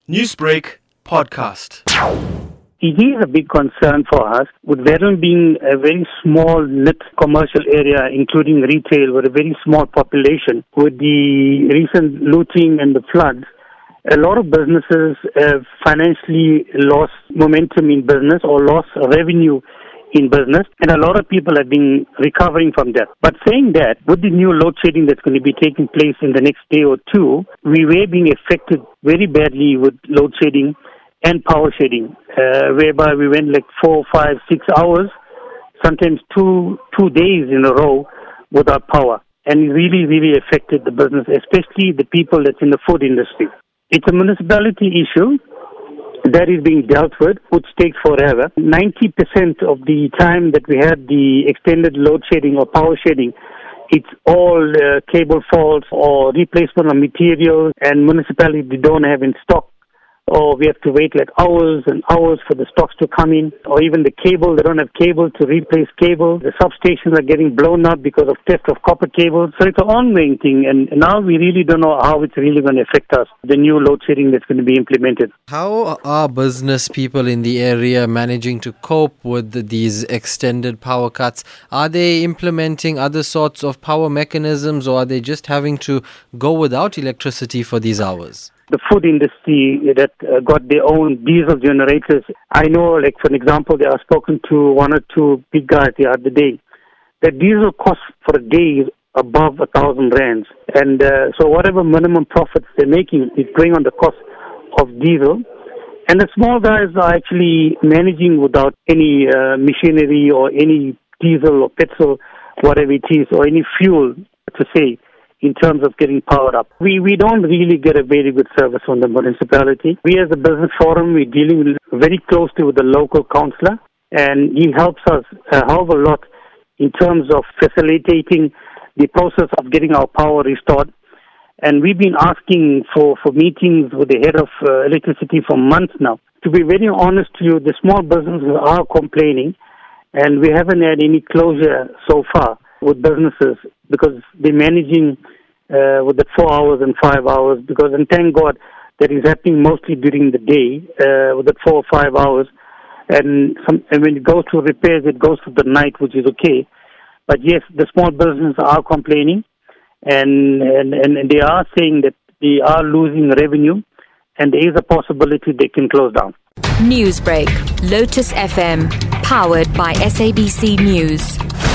Newsbreak podcast. It is a big concern for us, with Verulam being a very small knit commercial area, including retail, with a very small population. With the recent looting and the floods, a lot of businesses have financially lost momentum in business or lost revenue in business, and a lot of people have been recovering from that. But saying that, with the new load shedding that's going to be taking place in the next day or two, we were being affected very badly with load shedding and power shedding, whereby we went like 4, 5, 6 hours, sometimes two days in a row without power. And it really affected the business, especially the people that's in the food industry. It's a municipality issue that is being dealt with, which takes forever. 90% of the time that we had the extended load shedding or power shedding, it's all cable faults or replacement of materials, and municipalities don't have in stock, or we have to wait like hours and hours for the stocks to come in, or even the cable, they don't have cable to replace cable. The substations are getting blown up because of theft of copper cables. So it's an ongoing thing, and now we really don't know how it's really going to affect us, the new load shedding that's going to be implemented. How are business people in the area managing to cope with these extended power cuts? Are they implementing other sorts of power mechanisms, or are they just having to go without electricity for these hours? The food industry that got their own diesel generators. I know, like for an example, I spoken to one or two big guys the other day. The diesel cost for a day is above 1,000 rands. And so whatever minimum profits they're making is going on the cost of diesel. And the small guys are actually managing without any machinery or any diesel or petrol, whatever it is, or any fuel, to say, in terms of getting powered up. We don't really get a very good service from the municipality. We as a business forum, we're dealing very closely with the local councillor, and he helps us a hell of a lot in terms of facilitating the process of getting our power restored. And we've been asking for meetings with the head of electricity for months now. To be very honest to you, the small businesses are complaining, and we haven't had any closure so far with businesses, because they're managing with the 4 hours and 5 hours, and thank God that is happening mostly during the day with the 4 or 5 hours, and when it goes to repairs, it goes to the night, which is okay. But yes, the small businesses are complaining, and they are saying that they are losing revenue, and there is a possibility they can close down. Newsbreak, Lotus FM, powered by SABC News.